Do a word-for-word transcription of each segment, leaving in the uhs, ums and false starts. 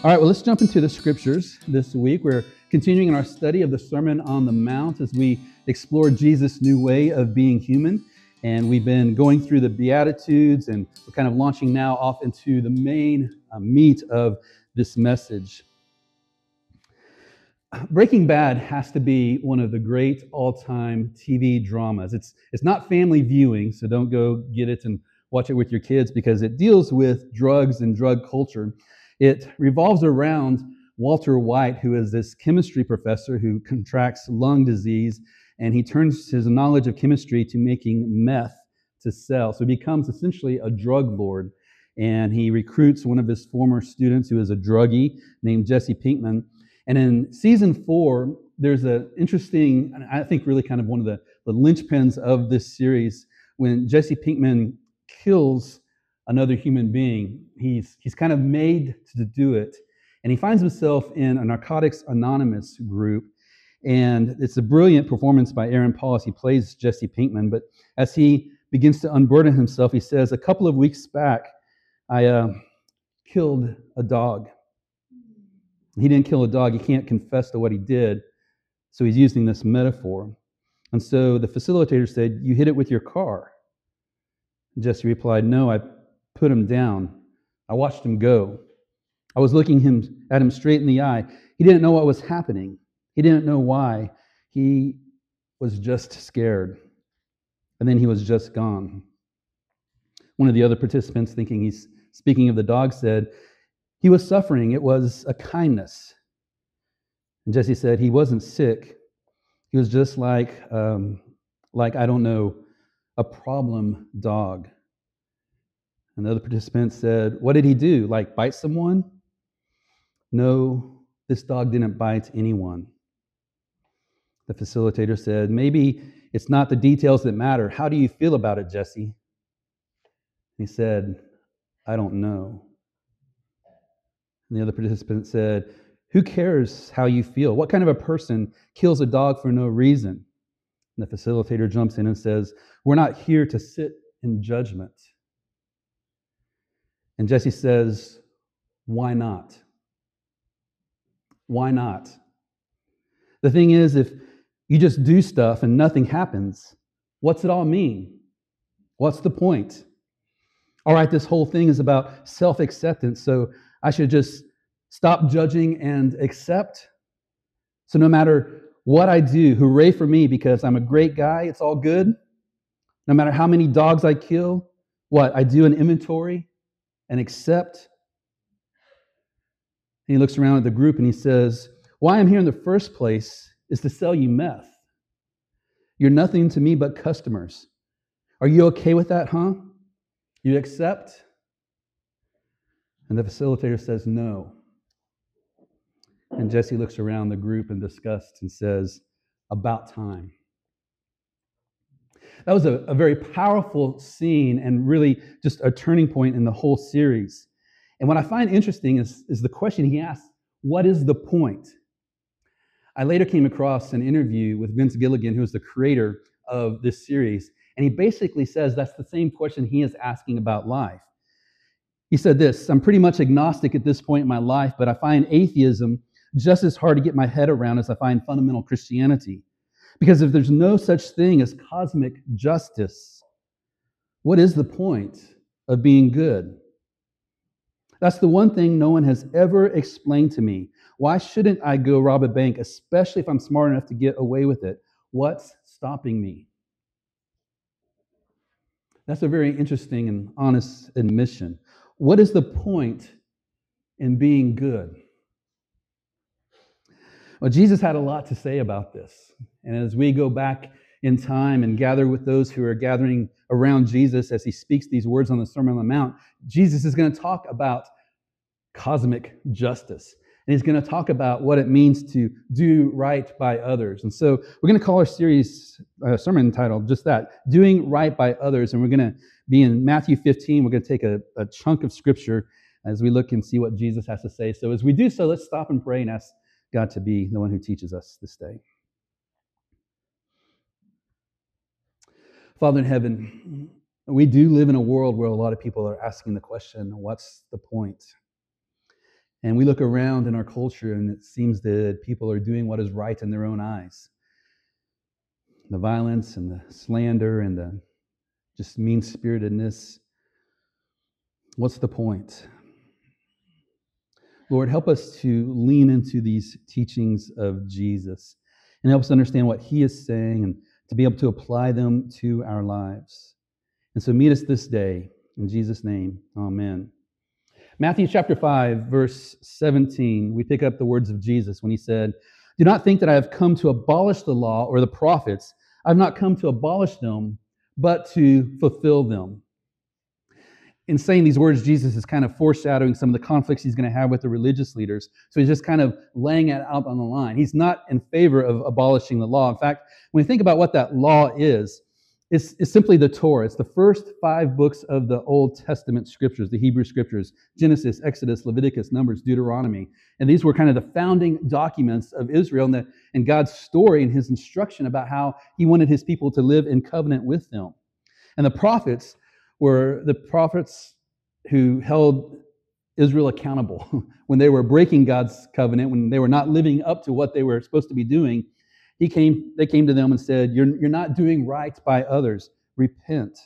All right, well, let's jump into the scriptures this week. We're continuing in our study of the Sermon on the Mount as we explore Jesus' new way of being human. And we've been going through the Beatitudes, and we're kind of launching now off into the main uh, meat of this message. Breaking Bad has to be one of the great all-time T V dramas. It's it's not family viewing, so don't go get it and watch it with your kids because it deals with drugs and drug culture. It revolves around Walter White, who is this chemistry professor who contracts lung disease, and he turns his knowledge of chemistry to making meth to sell. So he becomes essentially a drug lord, and he recruits one of his former students who is a druggie named Jesse Pinkman. And in season four, there's an interesting, and I think really kind of one of the, the linchpins of this series, when Jesse Pinkman kills another human being. He's, he's kind of made to do it. And he finds himself in a Narcotics Anonymous group. And it's a brilliant performance by Aaron Paul as he plays Jesse Pinkman. But as he begins to unburden himself, he says, a couple of weeks back, I uh, killed a dog. He didn't kill a dog. He can't confess to what he did. So he's using this metaphor. And so the facilitator said, you hit it with your car. Jesse replied, no, I put him down. I watched him go. I was looking him at him straight in the eye. He didn't know what was happening. He didn't know why. He was just scared. And then he was just gone. One of the other participants, thinking he's speaking of the dog, said, he was suffering. It was a kindness. And Jesse said, he wasn't sick. He was just like, um, like I don't know, a problem dog. And the other participant said, what did he do? Like bite someone? No, this dog didn't bite anyone. The facilitator said, maybe it's not the details that matter. How do you feel about it, Jesse? He said, I don't know. And the other participant said, who cares how you feel? What kind of a person kills a dog for no reason? And the facilitator jumps in and says, we're not here to sit in judgment. And Jesse says, why not? Why not? The thing is, if you just do stuff and nothing happens, what's it all mean? What's the point? All right, this whole thing is about self-acceptance, so I should just stop judging and accept. So no matter what I do, hooray for me because I'm a great guy, it's all good. No matter how many dogs I kill, what, I do an inventory and accept. And he looks around at the group and he says, why I'm here in the first place is to sell you meth. You're nothing to me but customers. Are you okay with that, huh? You accept? And the facilitator says, no. And Jesse looks around the group in disgust and says, about time. That was a, a very powerful scene and really just a turning point in the whole series. And what I find interesting is, is the question he asks, what is the point? I later came across an interview with Vince Gilligan, who is the creator of this series, and he basically says that's the same question he is asking about life. He said this, I'm pretty much agnostic at this point in my life, but I find atheism just as hard to get my head around as I find fundamental Christianity. Because if there's no such thing as cosmic justice, what is the point of being good? That's the one thing no one has ever explained to me. Why shouldn't I go rob a bank, especially if I'm smart enough to get away with it? What's stopping me? That's a very interesting and honest admission. What is the point in being good? Well, Jesus had a lot to say about this. And as we go back in time and gather with those who are gathering around Jesus as he speaks these words on the Sermon on the Mount, Jesus is going to talk about cosmic justice. And he's going to talk about what it means to do right by others. And so we're going to call our series, uh, sermon titled just that, Doing Right by Others. And we're going to be in Matthew fifteen. We're going to take a, a chunk of scripture as we look and see what Jesus has to say. So as we do so, let's stop and pray and ask God to be the one who teaches us this day. Father in heaven, we do live in a world where a lot of people are asking the question, what's the point? And we look around in our culture, and it seems that people are doing what is right in their own eyes. The violence and the slander and the just mean-spiritedness. What's the point? Lord, help us to lean into these teachings of Jesus and help us understand what he is saying and to be able to apply them to our lives. And so meet us this day. In Jesus' name, amen. Matthew chapter five, verse seventeen, we pick up the words of Jesus when he said, "Do not think that I have come to abolish the law or the prophets. I have not come to abolish them, but to fulfill them." In saying these words, Jesus is kind of foreshadowing some of the conflicts he's going to have with the religious leaders. So he's just kind of laying it out on the line. He's not in favor of abolishing the law. In fact, when you think about what that law is, it's, it's simply the Torah. It's the first five books of the Old Testament scriptures, the Hebrew scriptures: Genesis, Exodus, Leviticus, Numbers, Deuteronomy. And these were kind of the founding documents of Israel and, the, and God's story and his instruction about how he wanted his people to live in covenant with them. And the prophets were the prophets who held Israel accountable when they were breaking God's covenant, when they were not living up to what they were supposed to be doing. He came, they came to them and said, you're, you're not doing right by others. Repent.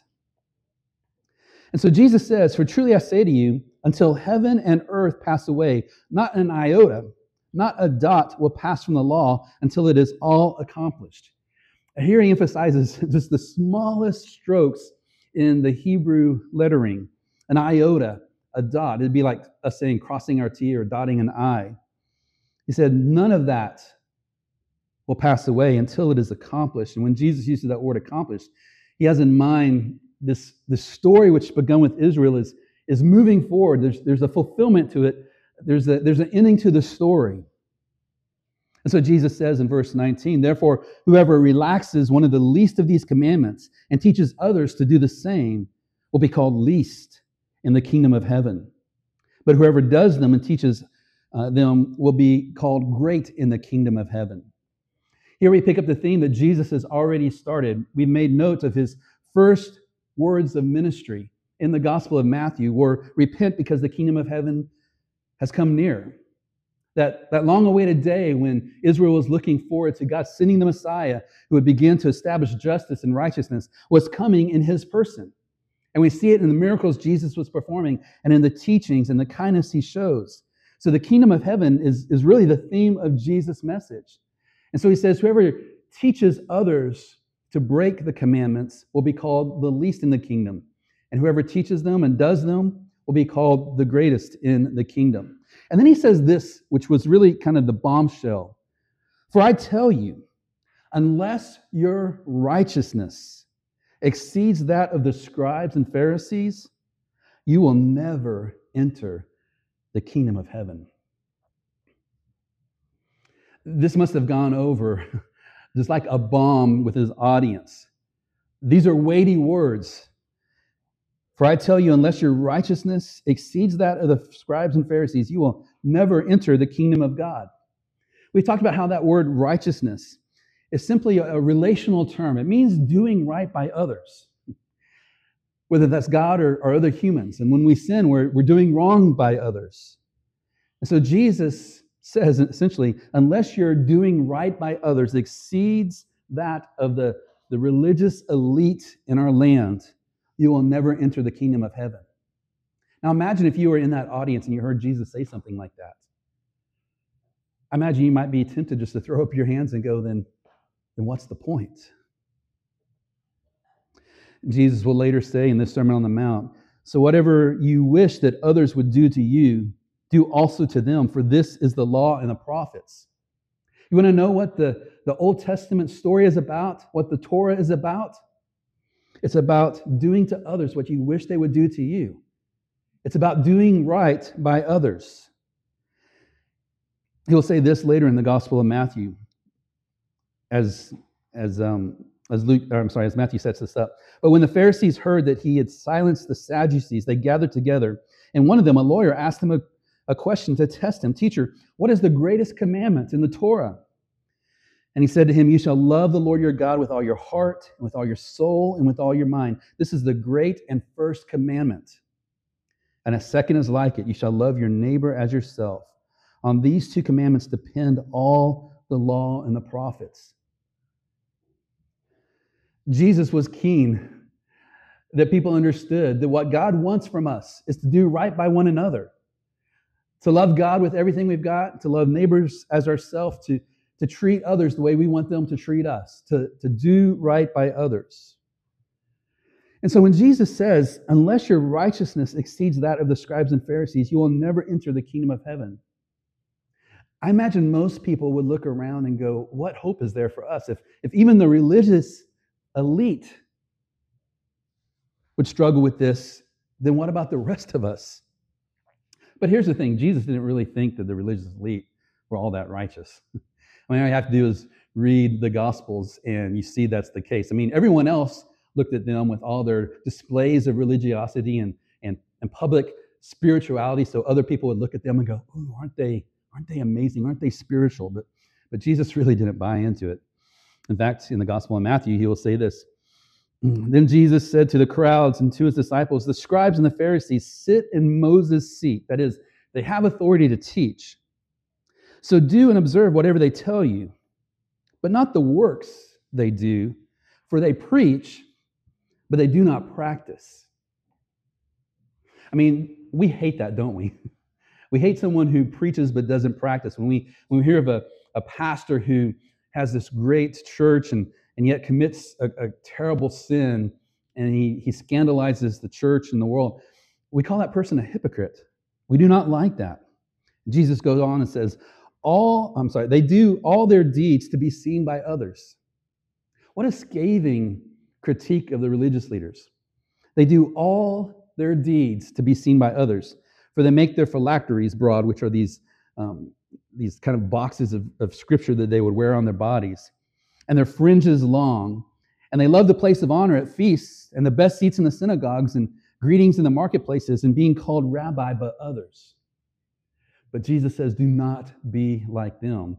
And so Jesus says, "For truly I say to you, until heaven and earth pass away, not an iota, not a dot will pass from the law until it is all accomplished." And here he emphasizes just the smallest strokes in the Hebrew lettering. An iota, a dot. It'd be like us saying crossing our T or dotting an I. He said, none of that will pass away until it is accomplished. And when Jesus uses that word accomplished, he has in mind this, this story which begun with Israel is, is moving forward. There's, there's a fulfillment to it. There's, a, there's an ending to the story. And so Jesus says in verse nineteen, "Therefore, whoever relaxes one of the least of these commandments and teaches others to do the same will be called least in the kingdom of heaven. But whoever does them and teaches uh, them will be called great in the kingdom of heaven." Here we pick up the theme that Jesus has already started. We've made notes of his first words of ministry in the Gospel of Matthew were, "Repent because the kingdom of heaven has come near." That, that long-awaited day when Israel was looking forward to God sending the Messiah who would begin to establish justice and righteousness was coming in his person. And we see it in the miracles Jesus was performing and in the teachings and the kindness he shows. So the kingdom of heaven is, is really the theme of Jesus' message. And so he says, whoever teaches others to break the commandments will be called the least in the kingdom. And whoever teaches them and does them will be called the greatest in the kingdom. And then he says this, which was really kind of the bombshell. "For I tell you, unless your righteousness exceeds that of the scribes and Pharisees, you will never enter the kingdom of heaven." This must have gone over just like a bomb with his audience. These are weighty words. "For I tell you, unless your righteousness exceeds that of the scribes and Pharisees, you will never enter the kingdom of God." We've talked about how that word righteousness is simply a relational term. It means doing right by others, whether that's God or, or other humans. And when we sin, we're, we're doing wrong by others. And so Jesus says, essentially, unless your doing right by others exceeds that of the, the religious elite in our land, you will never enter the kingdom of heaven. Now imagine if you were in that audience and you heard Jesus say something like that. I imagine you might be tempted just to throw up your hands and go, then, then what's the point? Jesus will later say in this Sermon on the Mount, "So whatever you wish that others would do to you, do also to them, for this is the law and the prophets." You want to know what the, the Old Testament story is about, what the Torah is about? It's about doing to others what you wish they would do to you. It's about doing right by others. He'll say this later in the Gospel of Matthew, as as um, as Luke, or I'm sorry, as Matthew sets this up. "But when the Pharisees heard that he had silenced the Sadducees, they gathered together, and one of them, a lawyer, asked him a, a question to test him. 'Teacher, what is the greatest commandment in the Torah?' And he said to him, 'You shall love the Lord your God with all your heart, and with all your soul, and with all your mind. This is the great and first commandment. And a second is like it. You shall love your neighbor as yourself. On these two commandments depend all the law and the prophets. Jesus was keen that people understood that what God wants from us is to do right by one another, to love God with everything we've got, to love neighbors as ourselves, to, to treat others the way we want them to treat us, to, to do right by others. And so when Jesus says, unless your righteousness exceeds that of the scribes and Pharisees, you will never enter the kingdom of heaven. I imagine most people would look around and go, what hope is there for us? If, if even the religious elite would struggle with this, then what about the rest of us? But here's the thing, Jesus didn't really think that the religious elite were all that righteous. I mean, all you have to do is read the Gospels and you see that's the case. I mean, everyone else looked at them with all their displays of religiosity and, and, and public spirituality, so other people would look at them and go, oh, aren't they, aren't they amazing? Aren't they spiritual? But, but Jesus really didn't buy into it. In fact, in the Gospel of Matthew, he will say this. Then Jesus said to the crowds and to his disciples, the scribes and the Pharisees sit in Moses' seat. That is, they have authority to teach. So do and observe whatever they tell you, but not the works they do, for they preach, but they do not practice. I mean, we hate that, don't we? We hate someone who preaches but doesn't practice. When we, when we hear of a, a pastor who has this great church and and yet commits a, a terrible sin, and he, he scandalizes the church and the world, we call that person a hypocrite. We do not like that. Jesus goes on and says, all, I'm sorry, they do all their deeds to be seen by others. What a scathing critique of the religious leaders. They do all their deeds to be seen by others, for they make their phylacteries broad, which are these, um, these kind of boxes of, of scripture that they would wear on their bodies, and their fringes long, and they love the place of honor at feasts and the best seats in the synagogues and greetings in the marketplaces and being called rabbi by others. But Jesus says, do not be like them.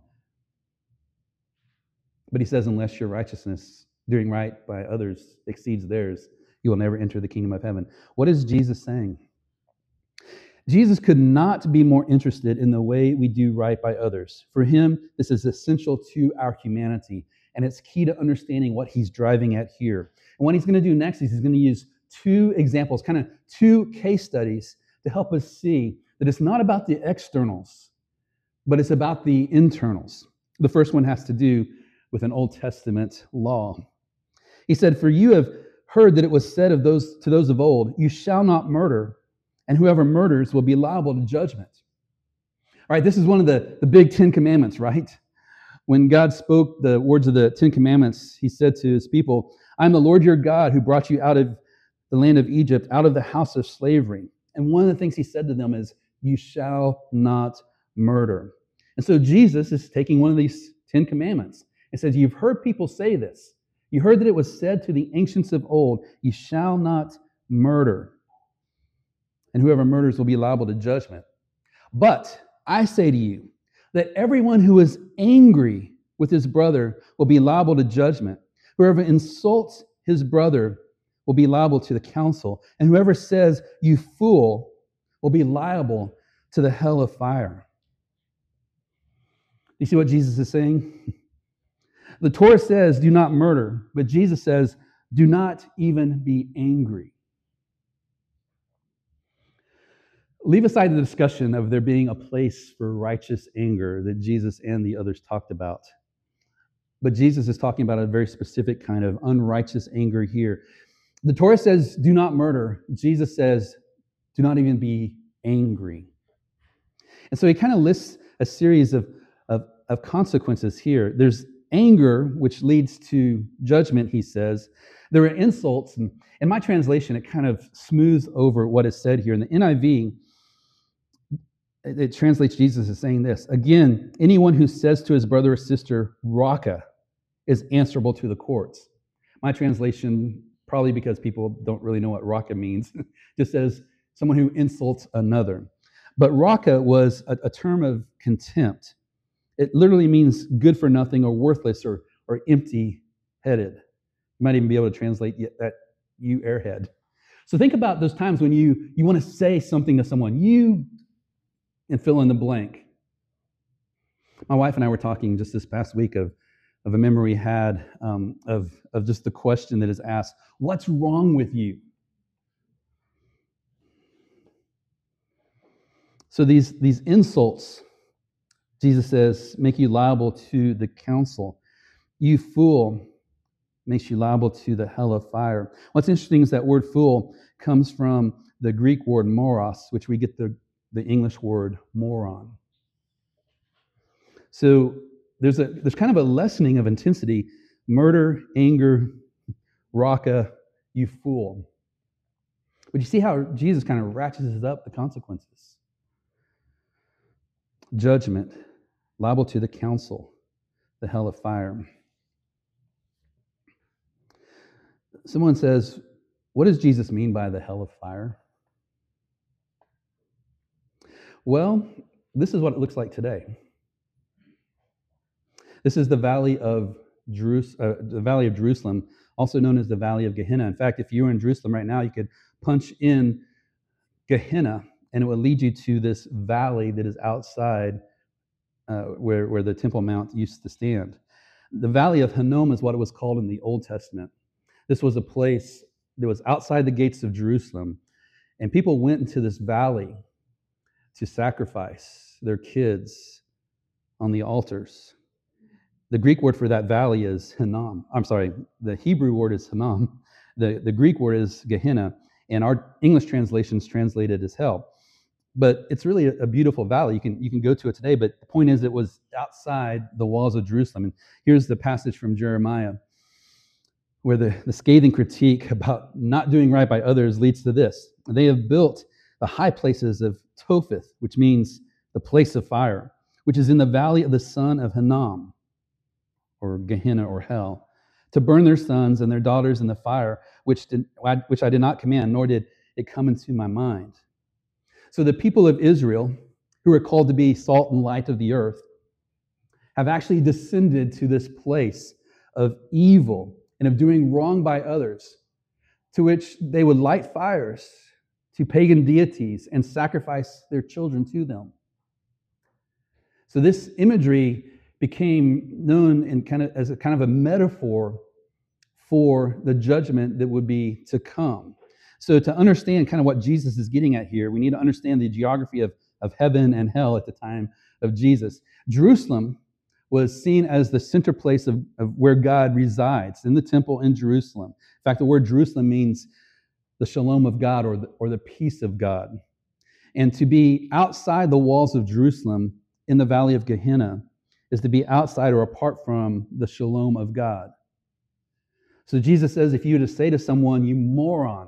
But he says, unless your righteousness, doing right by others, exceeds theirs, you will never enter the kingdom of heaven. What is Jesus saying? Jesus could not be more interested in the way we do right by others. For him, this is essential to our humanity. And it's key to understanding what he's driving at here. And what he's going to do next is he's going to use two examples, kind of two case studies to help us see that it's not about the externals, but it's about the internals. The first one has to do with an Old Testament law. He said, for you have heard that it was said of those to those of old, you shall not murder, and whoever murders will be liable to judgment. All right, this is one of the, the big Ten Commandments, right? When God spoke the words of the Ten Commandments, he said to his people, I am the Lord your God who brought you out of the land of Egypt, out of the house of slavery. And one of the things he said to them is, you shall not murder. And so Jesus is taking one of these Ten Commandments and says, you've heard people say this. You heard that it was said to the ancients of old, you shall not murder. And whoever murders will be liable to judgment. But I say to you that everyone who is angry with his brother will be liable to judgment. Whoever insults his brother will be liable to the council. And whoever says, you fool, will be liable to the hell of fire. You see what Jesus is saying? The Torah says, do not murder. But Jesus says, do not even be angry. Leave aside the discussion of there being a place for righteous anger that Jesus and the others talked about. But Jesus is talking about a very specific kind of unrighteous anger here. The Torah says, do not murder. Jesus says, do not even be angry. And so he kind of lists a series of, of, of consequences here. There's anger, which leads to judgment, he says. There are insults. And in my translation, it kind of smooths over what is said here. In the N I V, it translates Jesus as saying this. Again, anyone who says to his brother or sister, Raka, is answerable to the courts. My translation, probably because people don't really know what Raka means, just says someone who insults another. But Raka was a, a term of contempt. It literally means good for nothing or worthless or, or empty-headed. You might even be able to translate that, you airhead. So think about those times when you, you want to say something to someone, you, and fill in the blank. My wife and I were talking just this past week of, of a memory we had um, of, of just the question that is asked, what's wrong with you? So these, these insults, Jesus says, make you liable to the council. You fool, makes you liable to the hell of fire. What's interesting is that word fool comes from the Greek word moros, which we get the, the English word moron. So there's a there's kind of a lessening of intensity. Murder, anger, raka, you fool. But you see how Jesus kind of ratchets up the consequences. Judgment, liable to the council, the hell of fire. Someone says, what does Jesus mean by the hell of fire? Well, this is what it looks like today. This is the valley of Jerus- uh, the Valley of Jerusalem, also known as the Valley of Gehenna. In fact, if you were in Jerusalem right now, you could punch in Gehenna, and it would lead you to this valley that is outside uh, where, where the Temple Mount used to stand. The Valley of Hinnom is what it was called in the Old Testament. This was a place that was outside the gates of Jerusalem, and people went into this valley to sacrifice their kids on the altars. The Greek word for that valley is Hinnom. I'm sorry, the Hebrew word is Hinnom. The, the Greek word is Gehenna, and our English translations translate it as hell. But it's really a, a beautiful valley. You can, you can go to it today, but the point is it was outside the walls of Jerusalem. And here's the passage from Jeremiah, where the, the scathing critique about not doing right by others leads to this. They have built the high places of Topheth, which means the place of fire, which is in the valley of the son of Hinnom, or Gehenna, or hell, to burn their sons and their daughters in the fire, which, did, which I did not command, nor did it come into my mind. So the people of Israel, who are called to be salt and light of the earth, have actually descended to this place of evil and of doing wrong by others, to which they would light fires to pagan deities and sacrifice their children to them. So this imagery became known in kind of as a kind of a metaphor for the judgment that would be to come. So to understand kind of what Jesus is getting at here, we need to understand the geography of, of heaven and hell at the time of Jesus. Jerusalem was seen as the center place of, of where God resides, in the temple in Jerusalem. In fact, the word Jerusalem means the shalom of God, or the, or the peace of God. And to be outside the walls of Jerusalem in the valley of Gehenna is to be outside or apart from the shalom of God. So Jesus says, if you were to say to someone, you moron,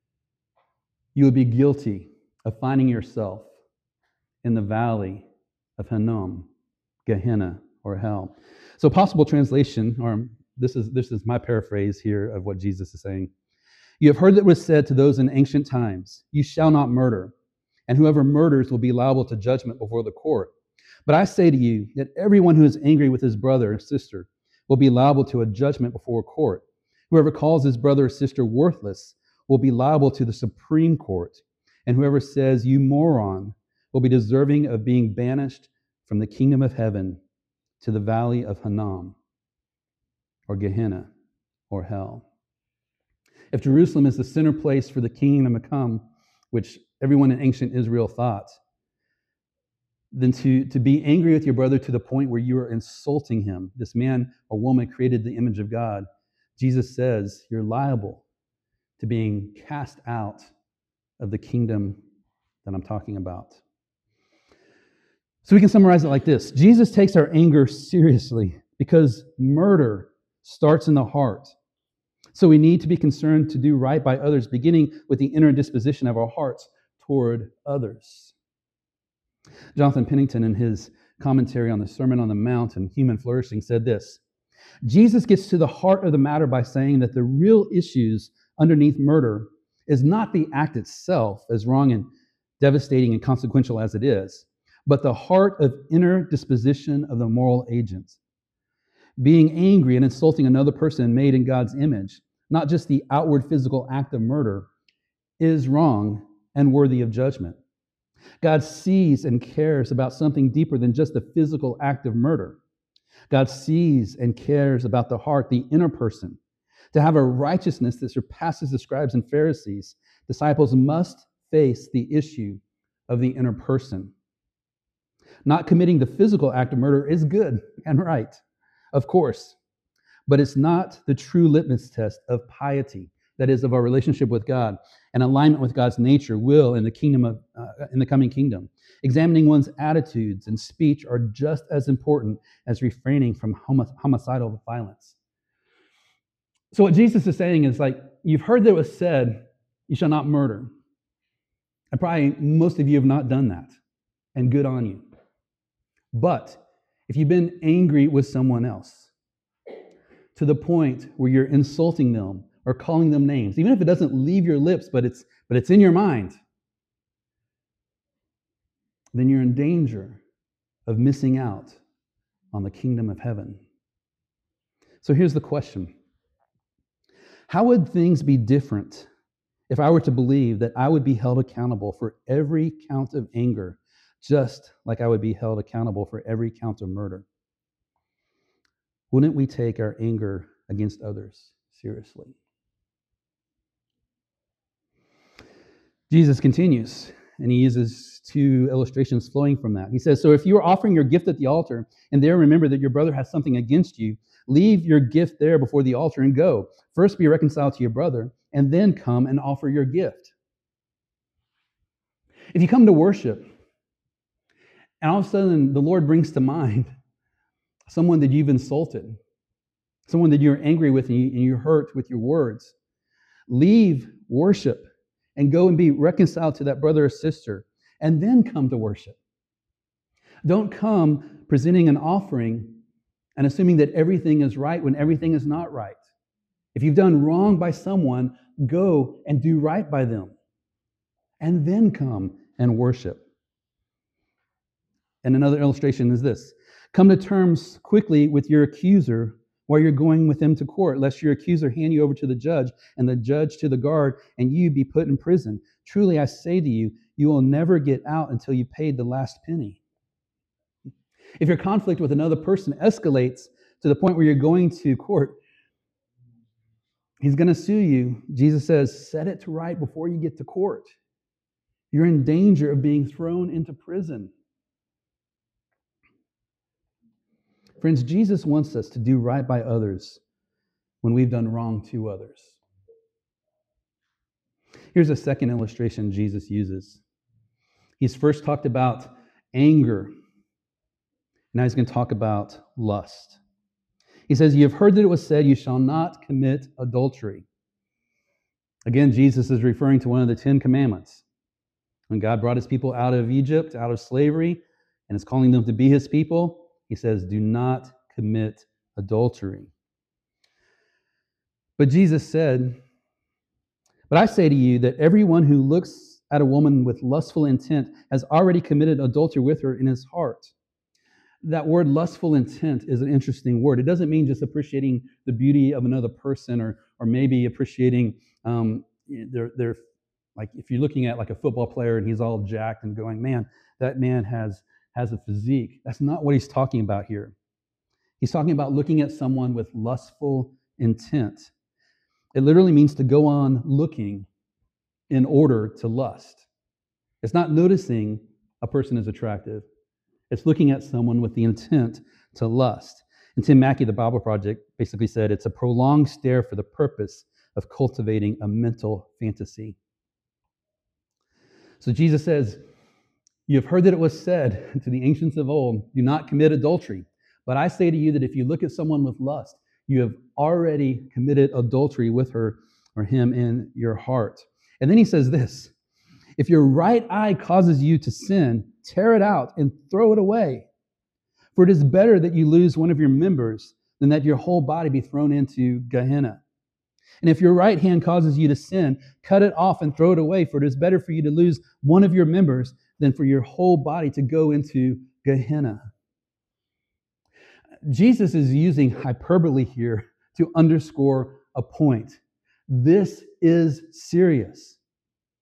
you would be guilty of finding yourself in the valley of Hinnom, Gehenna, or hell. So possible translation, or this is this is my paraphrase here of what Jesus is saying. You have heard that it was said to those in ancient times, you shall not murder, and whoever murders will be liable to judgment before the court. But I say to you that everyone who is angry with his brother or sister will be liable to a judgment before a court. Whoever calls his brother or sister worthless will be liable to the Supreme Court. And whoever says, you moron, will be deserving of being banished from the kingdom of heaven to the valley of Hinnom, or Gehenna, or hell. If Jerusalem is the center place for the kingdom to come, which everyone in ancient Israel thought, then to, to be angry with your brother to the point where you are insulting him, this man or woman created the image of God, Jesus says you're liable to being cast out of the kingdom that I'm talking about. So we can summarize it like this. Jesus takes our anger seriously because murder starts in the heart. So we need to be concerned to do right by others, beginning with the inner disposition of our hearts toward others. Jonathan Pennington, in his commentary on the Sermon on the Mount and Human Flourishing, said this: Jesus gets to the heart of the matter by saying that the real issues underneath murder is not the act itself, as wrong and devastating and consequential as it is, but the heart of inner disposition of the moral agents. Being angry and insulting another person made in God's image, not just the outward physical act of murder, is wrong and worthy of judgment. God sees and cares about something deeper than just the physical act of murder. God sees and cares about the heart, the inner person. To have a righteousness that surpasses the scribes and Pharisees, disciples must face the issue of the inner person. Not committing the physical act of murder is good and right, of course, but it's not the true litmus test of piety, that is, of our relationship with God and alignment with God's nature, will, in the kingdom of uh, in the coming kingdom. Examining one's attitudes and speech are just as important as refraining from homo- homicidal violence. So what Jesus is saying is, like, you've heard that it was said, you shall not murder. And probably most of you have not done that, and good on you. But if you've been angry with someone else to the point where you're insulting them or calling them names, even if it doesn't leave your lips, but it's but it's in your mind, then you're in danger of missing out on the kingdom of heaven. So here's the question. How would things be different if I were to believe that I would be held accountable for every count of anger, just like I would be held accountable for every count of murder? Wouldn't we take our anger against others seriously? Jesus continues, and he uses two illustrations flowing from that. He says, so if you are offering your gift at the altar, and there remember that your brother has something against you, leave your gift there before the altar and go. First be reconciled to your brother, and then come and offer your gift. If you come to worship, and all of a sudden the Lord brings to mind someone that you've insulted, someone that you're angry with and, you, and you're hurt with your words, leave worship and go and be reconciled to that brother or sister, and then come to worship. Don't come presenting an offering and assuming that everything is right when everything is not right. If you've done wrong by someone, go and do right by them, and then come and worship. And another illustration is this. Come to terms quickly with your accuser while you're going with them to court, lest your accuser hand you over to the judge, and the judge to the guard, and you be put in prison. Truly, I say to you, you will never get out until you paid the last penny. If your conflict with another person escalates to the point where you're going to court, he's going to sue you. Jesus says, set it to right before you get to court. You're in danger of being thrown into prison. Friends, Jesus wants us to do right by others when we've done wrong to others. Here's a second illustration Jesus uses. He's first talked about anger. Now he's going to talk about lust. He says, you have heard that it was said, you shall not commit adultery. Again, Jesus is referring to one of the Ten Commandments. When God brought his people out of Egypt, out of slavery, and is calling them to be his people, he says, do not commit adultery. But Jesus said, but I say to you that everyone who looks at a woman with lustful intent has already committed adultery with her in his heart. That word lustful intent is an interesting word. It doesn't mean just appreciating the beauty of another person, or or maybe appreciating um, their, their, like if you're looking at like a football player and he's all jacked and going, man, that man has has a physique. That's not what he's talking about here. He's talking about looking at someone with lustful intent. It literally means to go on looking in order to lust. It's not noticing a person is attractive. It's looking at someone with the intent to lust. And Tim Mackey, the Bible Project, basically said it's a prolonged stare for the purpose of cultivating a mental fantasy. So Jesus says, you have heard that it was said to the ancients of old, do not commit adultery. But I say to you that if you look at someone with lust, you have already committed adultery with her or him in your heart. And then he says this, if your right eye causes you to sin, tear it out and throw it away. For it is better that you lose one of your members than that your whole body be thrown into Gehenna. And if your right hand causes you to sin, cut it off and throw it away, for it is better for you to lose one of your members than for your whole body to go into Gehenna. Jesus is using hyperbole here to underscore a point. This is serious.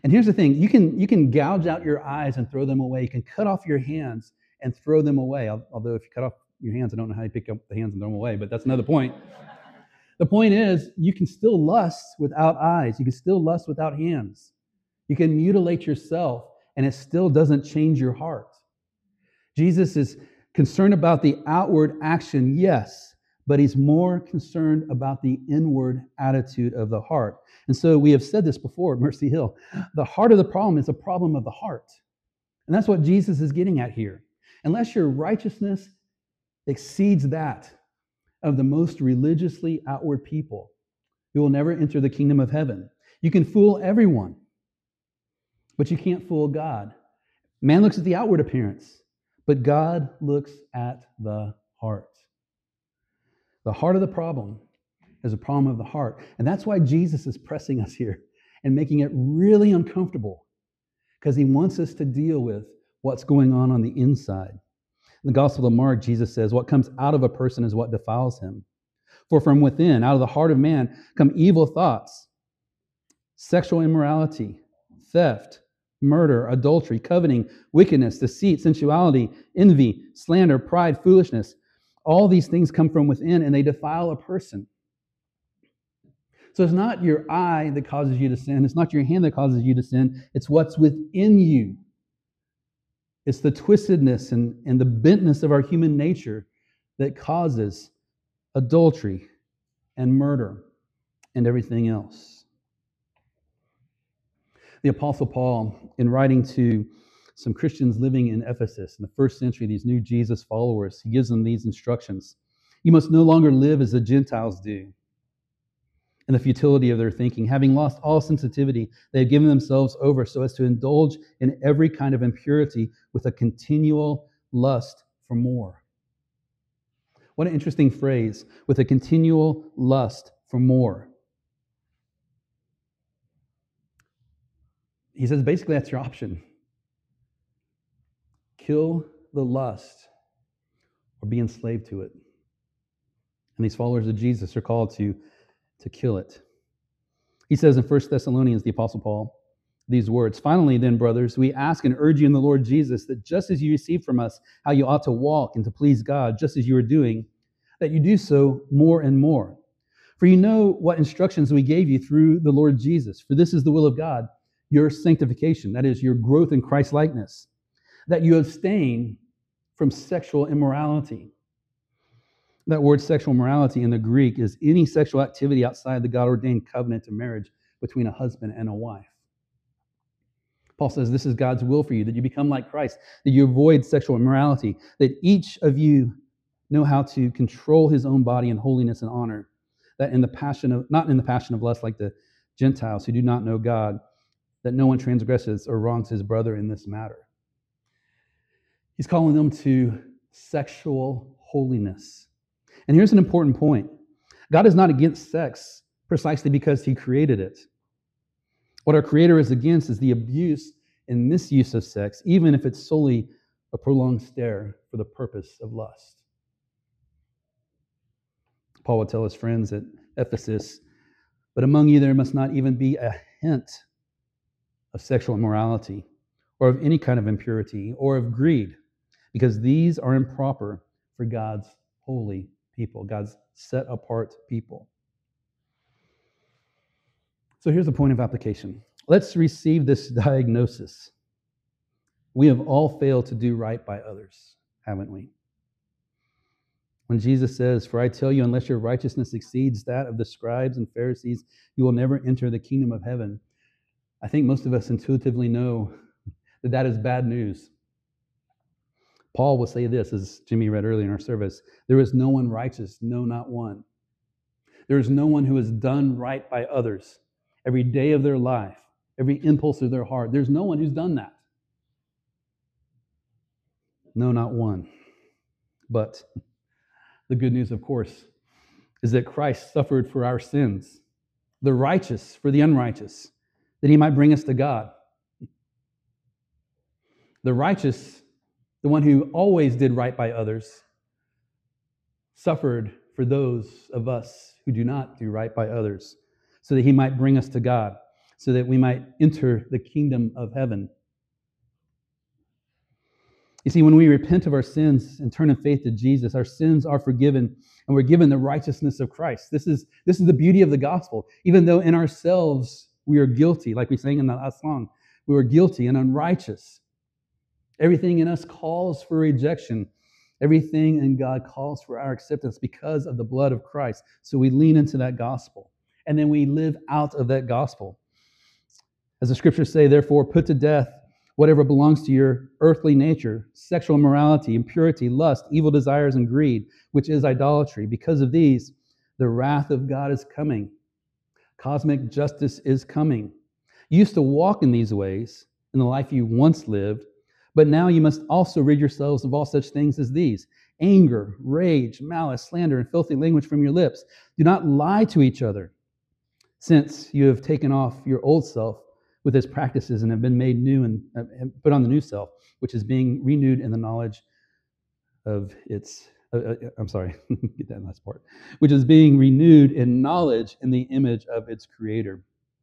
And here's the thing, you can, you can gouge out your eyes and throw them away. You can cut off your hands and throw them away. Although if you cut off your hands, I don't know how you pick up the hands and throw them away, but that's another point. The point is, you can still lust without eyes. You can still lust without hands. You can mutilate yourself, and it still doesn't change your heart. Jesus is concerned about the outward action, yes, but he's more concerned about the inward attitude of the heart. And so we have said this before at Mercy Hill. The heart of the problem is a problem of the heart. And that's what Jesus is getting at here. Unless your righteousness exceeds that of the most religiously outward people, you will never enter the kingdom of heaven. You can fool everyone, but you can't fool God. Man looks at the outward appearance, but God looks at the heart. The heart of the problem is a problem of the heart. And that's why Jesus is pressing us here and making it really uncomfortable, because he wants us to deal with what's going on on the inside. In the Gospel of Mark, Jesus says, what comes out of a person is what defiles him. For from within, out of the heart of man, come evil thoughts, sexual immorality, theft, murder, adultery, coveting, wickedness, deceit, sensuality, envy, slander, pride, foolishness. All these things come from within, and they defile a person. So it's not your eye that causes you to sin. It's not your hand that causes you to sin. It's what's within you. It's the twistedness and, and the bentness of our human nature that causes adultery and murder and everything else. The Apostle Paul, in writing to some Christians living in Ephesus in the first century, these new Jesus followers, he gives them these instructions. You must no longer live as the Gentiles do, in the futility of their thinking. Having lost all sensitivity, they have given themselves over so as to indulge in every kind of impurity with a continual lust for more. What an interesting phrase, with a continual lust for more. He says basically that's your option. Kill the lust or be enslaved to it. And these followers of Jesus are called to, to kill it. He says in First Thessalonians, the Apostle Paul, these words, finally then, brothers, we ask and urge you in the Lord Jesus that just as you received from us how you ought to walk and to please God, just as you are doing, that you do so more and more. For you know what instructions we gave you through the Lord Jesus. For this is the will of God, your sanctification, that is, your growth in Christ-likeness, that you abstain from sexual immorality. That word sexual morality in the Greek is any sexual activity outside the God-ordained covenant of marriage between a husband and a wife. Paul says this is God's will for you, that you become like Christ, that you avoid sexual immorality, that each of you know how to control his own body in holiness and honor, that in the passion of, not in the passion of lust like the Gentiles who do not know God, that no one transgresses or wrongs his brother in this matter. He's calling them to sexual holiness. And here's an important point. God is not against sex precisely because he created it. What our Creator is against is the abuse and misuse of sex, even if it's solely a prolonged stare for the purpose of lust. Paul would tell his friends at Ephesus, but among you there must not even be a hint of sexual immorality or of any kind of impurity or of greed, because these are improper for God's holy people, God's set apart people. So here's the point of application. Let's receive this diagnosis. We have all failed to do right by others, haven't we? When Jesus says, for I tell you, unless your righteousness exceeds that of the scribes and Pharisees, you will never enter the kingdom of heaven. I think most of us intuitively know that that is bad news. Paul will say this, as Jimmy read earlier in our service, there is no one righteous, no, not one. There is no one who has done right by others every day of their life, every impulse of their heart. There's no one who's done that. No, not one. But the good news, of course, is that Christ suffered for our sins, the righteous for the unrighteous, that he might bring us to God. The righteous, the one who always did right by others, suffered for those of us who do not do right by others, so that he might bring us to God. so that we might enter the kingdom of heaven. You see, when we repent of our sins and turn in faith to Jesus, our sins are forgiven and we're given the righteousness of Christ. This is, this is the beauty of the gospel. Even though in ourselves we are guilty, like we sang in that last song, we are guilty and unrighteous. Everything in us calls for rejection. Everything in God calls for our acceptance because of the blood of Christ. So we lean into that gospel, and then we live out of that gospel. As the scriptures say, therefore, put to death whatever belongs to your earthly nature, sexual immorality, impurity, lust, evil desires, and greed, which is idolatry. Because of these, the wrath of God is coming. Cosmic justice is coming. You used to walk in these ways in the life you once lived, but now you must also rid yourselves of all such things as these: anger, rage, malice, slander, and filthy language from your lips. Do not lie to each other, since you have taken off your old self with its practices and have been made new and put on the new self, which is being renewed in the knowledge of its, uh, uh, I'm sorry, get that last part, which is being renewed in knowledge in the image of its creator.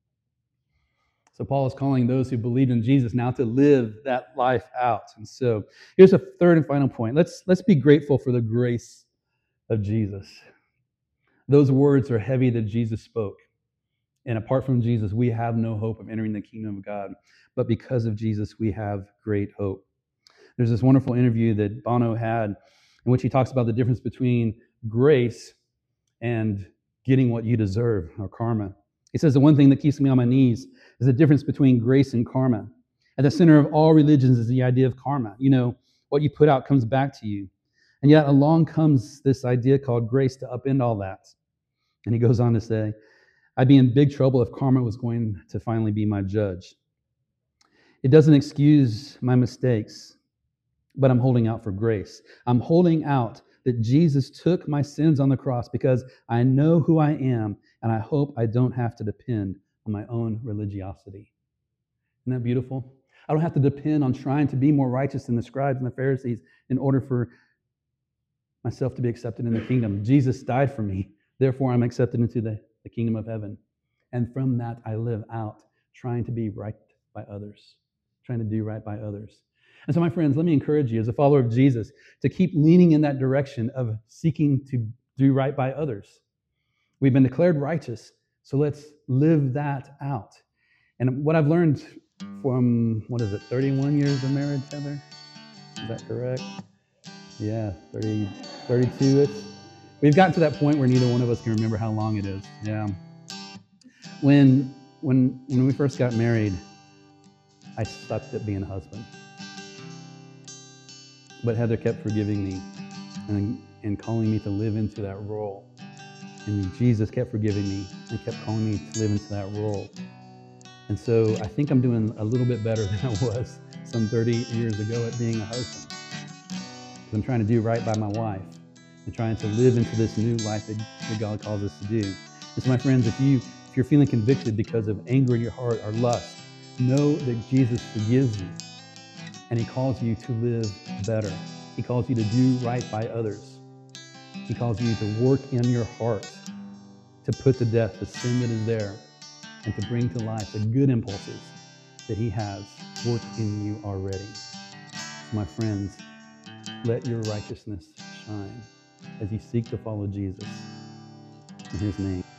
So Paul is calling those who believed in Jesus now to live that life out. And so here's a third and final point. Let's, let's be grateful for the grace of Jesus. Those words are heavy that Jesus spoke. And apart from Jesus, we have no hope of entering the kingdom of God. But because of Jesus, we have great hope. There's this wonderful interview that Bono had in which he talks about the difference between grace and getting what you deserve, or karma. He says the one thing that keeps me on my knees is the difference between grace and karma. At the center of all religions is the idea of karma. You know, what you put out comes back to you. And yet along comes this idea called grace to upend all that. And he goes on to say, I'd be in big trouble if karma was going to finally be my judge. It doesn't excuse my mistakes, but I'm holding out for grace. I'm holding out that Jesus took my sins on the cross because I know who I am, and I hope I don't have to depend on my own religiosity. Isn't that beautiful? I don't have to depend on trying to be more righteous than the scribes and the Pharisees in order for myself to be accepted in the kingdom. Jesus died for me. Therefore, I'm accepted into the, the kingdom of heaven. And from that, I live out trying to be right by others, trying to do right by others. And so, my friends, let me encourage you as a follower of Jesus to keep leaning in that direction of seeking to do right by others. We've been declared righteous, so let's live that out. And what I've learned from, what is it, thirty-one years of marriage, Heather? Is that correct? Yeah, thirty, thirty-two. It's, we've gotten to that point where neither one of us can remember how long it is. Yeah. When, when, when we first got married, I sucked at being a husband. But Heather kept forgiving me and, and calling me to live into that role. And Jesus kept forgiving me and kept calling me to live into that role. And so I think I'm doing a little bit better than I was some thirty years ago at being a husband. Because I'm trying to do right by my wife and trying to live into this new life that, that God calls us to do. And so, my friends, if, you, if you're feeling convicted because of anger in your heart or lust, know that Jesus forgives you. And he calls you to live better. He calls you to do right by others. He calls you to work in your heart, to put to death the sin that is there, and to bring to life the good impulses that he has worked in you already. So my friends, let your righteousness shine as you seek to follow Jesus in his name.